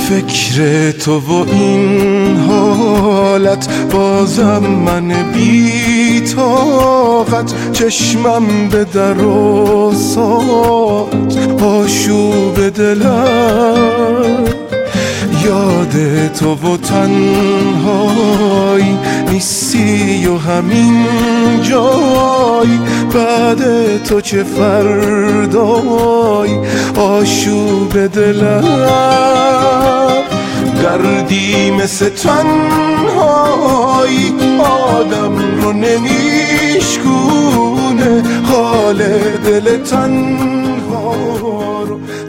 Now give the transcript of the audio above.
فکر تو و این حالت بازم من بی طاقت، چشمم به در و ساعت آشوب دلم. یاد تو و تنهایی نیستی و همین جای، بعد تو چه فردای آشوب دلم. دردی مثل تنهایی آدم رو نمیشکونه، حال دل تنها رو